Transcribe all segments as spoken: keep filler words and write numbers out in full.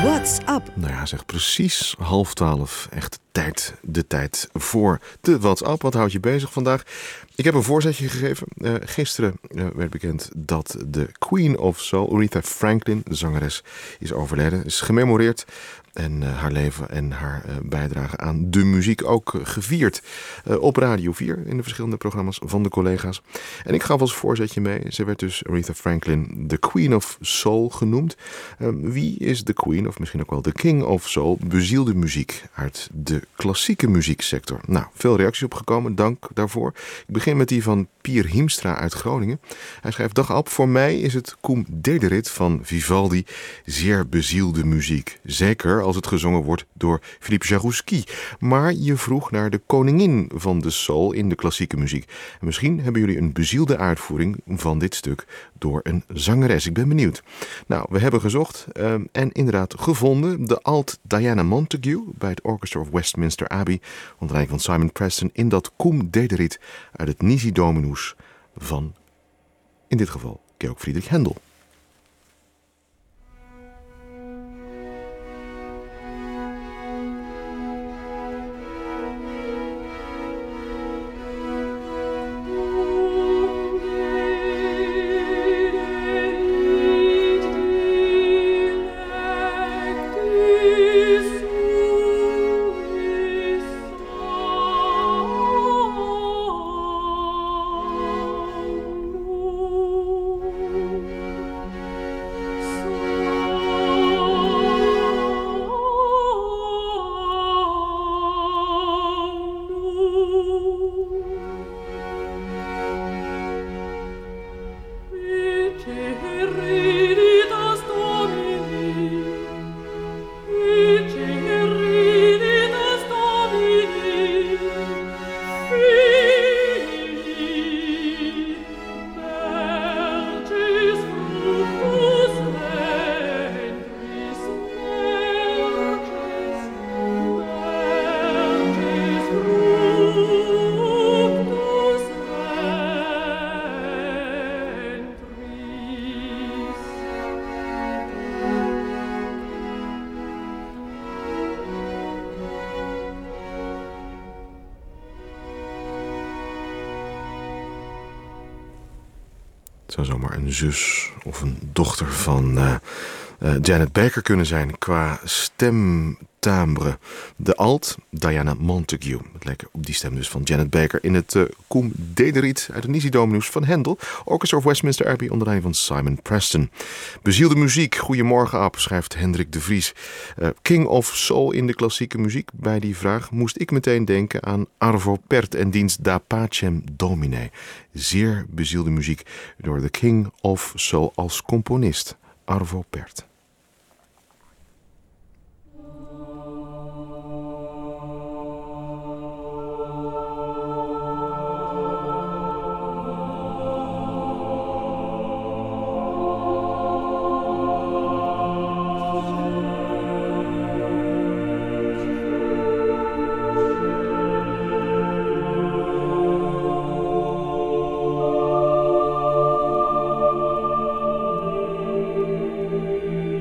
What's Up? Nou ja, zeg precies half twaalf. Echt tijd, de tijd voor de What's Up. Wat houdt je bezig vandaag? Ik heb een voorzetje gegeven. Uh, gisteren uh, werd bekend dat de Queen of Soul, Aretha Franklin, de zangeres, is overleden. Is gememoreerd en uh, haar leven en haar uh, bijdrage aan de muziek ook uh, gevierd. Uh, op Radio vier in de verschillende programma's van de collega's. En ik gaf als voorzetje mee. Ze werd dus Aretha Franklin de Queen of Soul genoemd. Uh, wie is de Queen, of misschien ook wel de King of Soul? Bezielde muziek uit de klassieke muzieksector. Nou, veel reacties opgekomen. Dank daarvoor. Ik begin met die van Pier Hiemstra uit Groningen. Hij schrijft: dag Ab, voor mij is het Cum Dederit van Vivaldi zeer bezielde muziek. Zeker als het gezongen wordt door Philippe Jarouski. Maar je vroeg naar de koningin van de soul in de klassieke muziek. En misschien hebben jullie een bezielde uitvoering van dit stuk door een zangeres. Ik ben benieuwd. Nou, we hebben gezocht uh, en inderdaad gevonden de alt Diana Montague bij het Orchestra of Westminster Abbey, onder leiding van Simon Preston, in dat Cum Dederit uit het Nisi Dominus van, in dit geval, Georg Friedrich Händel. Het zou zomaar een zus of een dochter van uh, uh, Janet Baker kunnen zijn qua stemtimbre. De alt Diana Montague. Het leek op die stem dus van Janet Baker in het uh, Cum Dederit uit het Nisi Dominus van Händel. Orchestra of Westminster Abbey onder leiding van Simon Preston. Bezielde muziek. Goedemorgen Ab, schrijft Hendrik de Vries. Uh, King of Soul in de klassieke muziek. Bij die vraag moest ik meteen denken aan Arvo Pärt en diens Da Pacem Domine. Zeer bezielde muziek door de King of Soul als componist, Arvo Pärt. Thank you.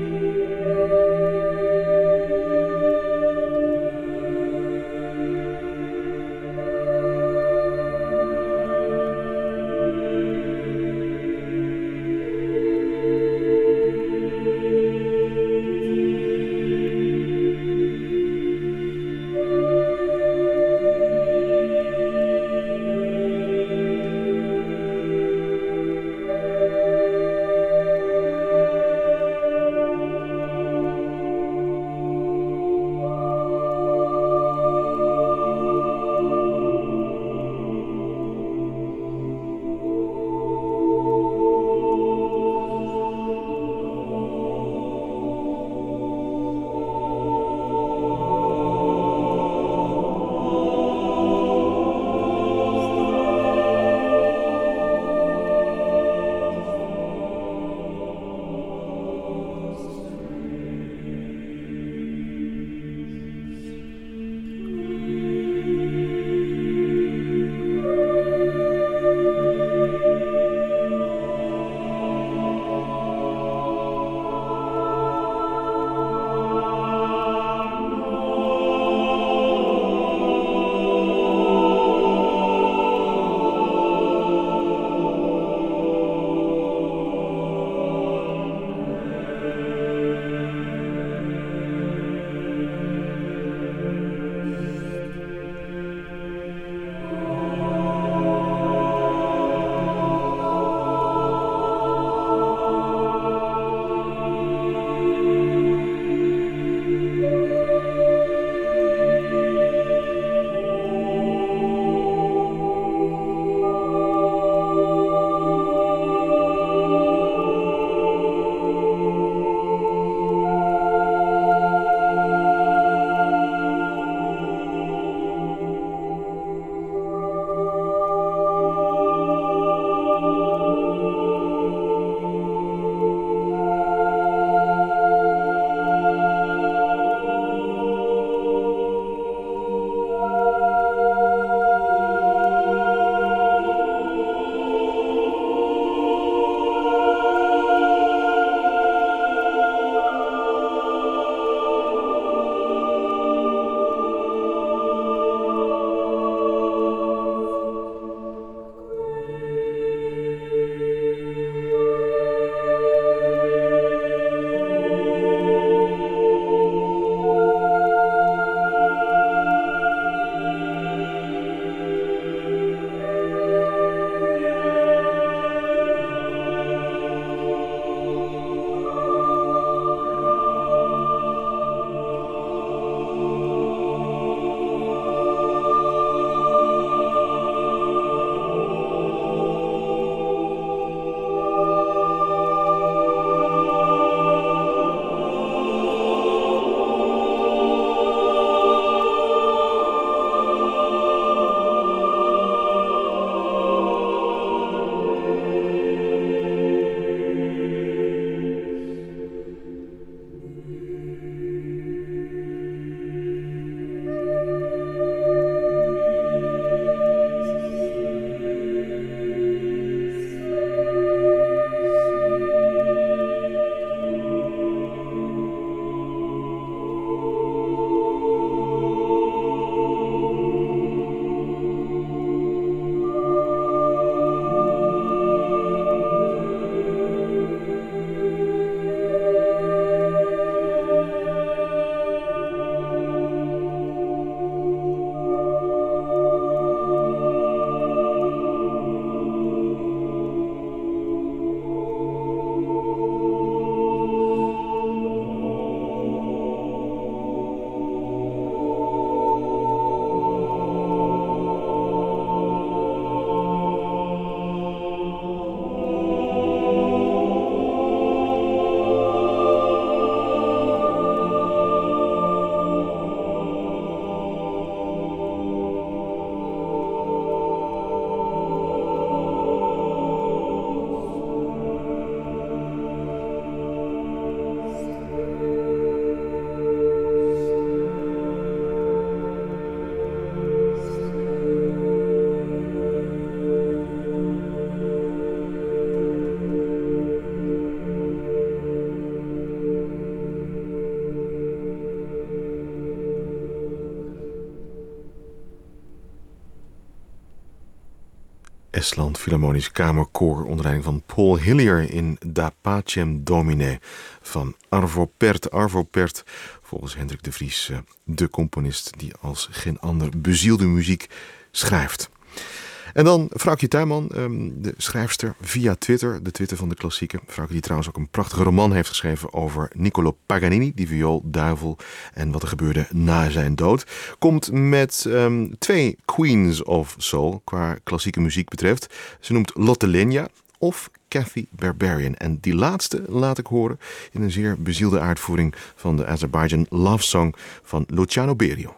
Estland Philharmonisch Kamerkoor onder leiding van Paul Hillier in Da Pacem Domine van Arvo Pärt. Arvo Pärt, volgens Hendrik de Vries, de componist die als geen ander bezielde muziek schrijft. En dan Vrouwtje Tuinman, de schrijfster via Twitter, de Twitter van de klassieken. Vrouwtje die trouwens ook een prachtige roman heeft geschreven over Niccolò Paganini, die vioolduivel, en wat er gebeurde na zijn dood. Komt met um, twee Queens of Soul qua klassieke muziek betreft. Ze noemt Lotte Lenya of Kathy Berberian. En die laatste laat ik horen in een zeer bezielde uitvoering van de Azerbaijan Love Song van Luciano Berio.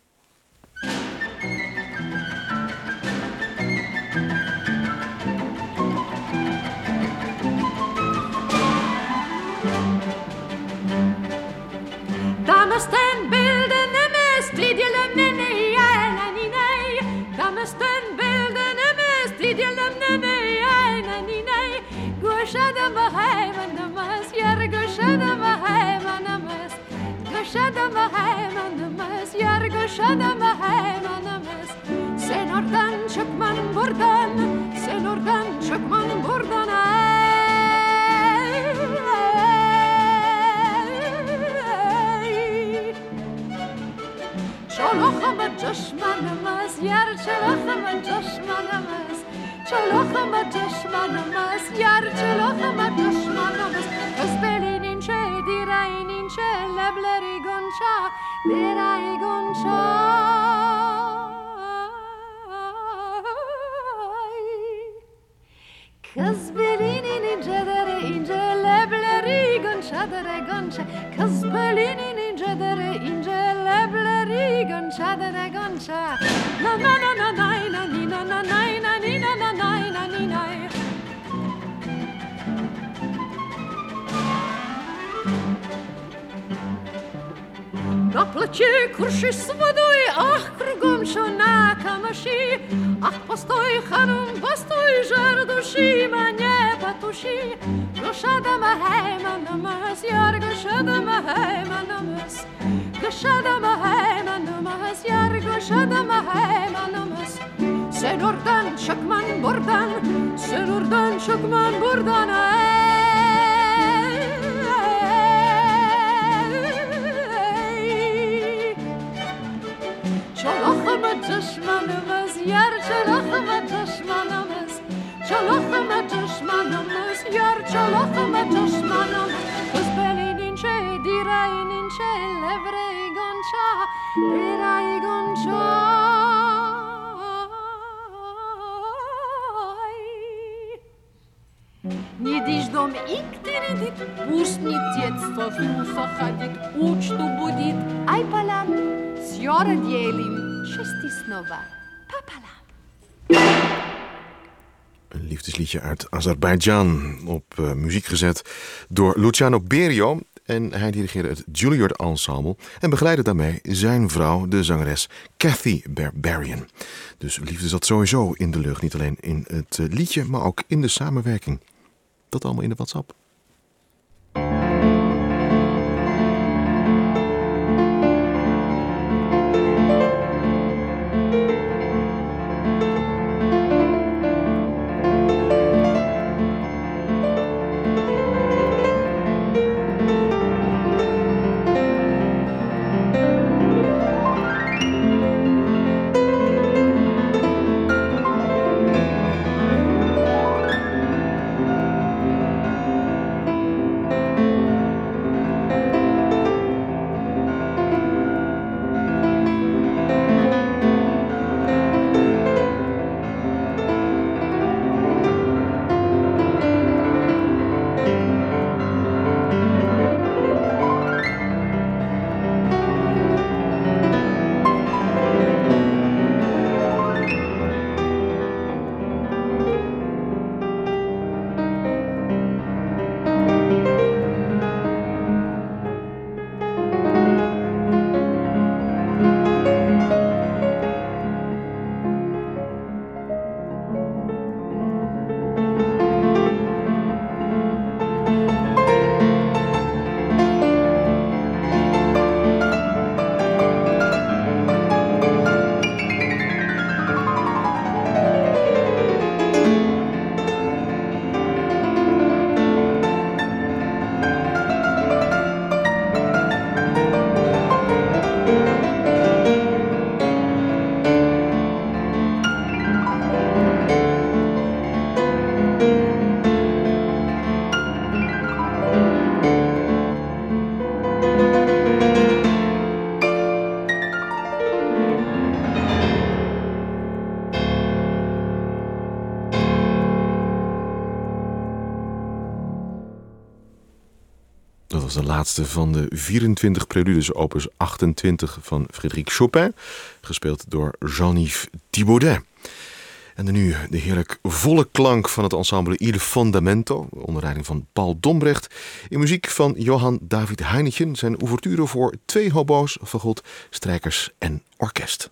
Sen oradan çıkman buradan, sen oradan çıkman buradan. Çolakama düşmanımız, yar çolakama düşmanımız. Çolakama düşmanımız, yar çolakama düşmanımız. Kız belin ince, direğin ince, lebleri gonca, direği gonca. Kız belinin inceleri ince, lebleri gonca, dere gonca. Kız belinin inceleri ince, lebleri gonca, dere gonca. Na na na na na na ni na na na na ni na na na na ni na. На плече курши с водой, ах, кругом что на камыши. Ах, постой, ханум, постой, жар души, мне потуши. Душа да махайма намаз, яр гуша да махайма намаз. Гуша да махайма намаз, яр гуша да махайма намаз. Sen oradan çıkman buradan, sen oradan çıkman buradan. Çalakıma düşmanımız, yar çalakıma düşmanımız. Çalakıma düşmanımız, yar çalakıma düşmanımız. Kız belin ince, direğin ince, levreyi gonca, direği gonca. Не дишь дом и ктеридит, пусть не детство в уфа ходит, учту будет, ай палам, сьора делим, шести снова, папалам. Een liefdesliedje uit Azerbeidzjan op uh, muziek gezet door Luciano Berio. En hij dirigeerde het Juilliard Ensemble en begeleidde daarmee zijn vrouw, de zangeres Kathy Berberian. Dus liefde zat sowieso in de lucht, niet alleen in het uh, liedje, maar ook in de samenwerking. Dat allemaal in de WhatsApp. Dat was de laatste van de vierentwintig preludes, opus achtentwintig van Frédéric Chopin, gespeeld door Jean-Yves Thibaudet. En dan nu de heerlijk volle klank van het ensemble Il Fondamento, onder leiding van Paul Dombrecht, in muziek van Johann David Heineken, zijn ouverture voor twee hobo's, fagot, strijkers en orkest.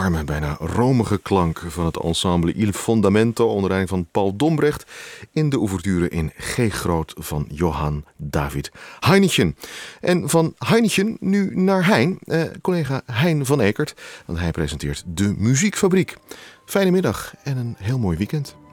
warme, bijna romige klank van het ensemble Il Fondamento onder leiding van Paul Dombrecht in de ouverture in G groot van Johann David Heinichen. En van Heinichen nu naar Hein, eh, collega Hein van Ekert, want hij presenteert De Muziekfabriek. Fijne middag en een heel mooi weekend.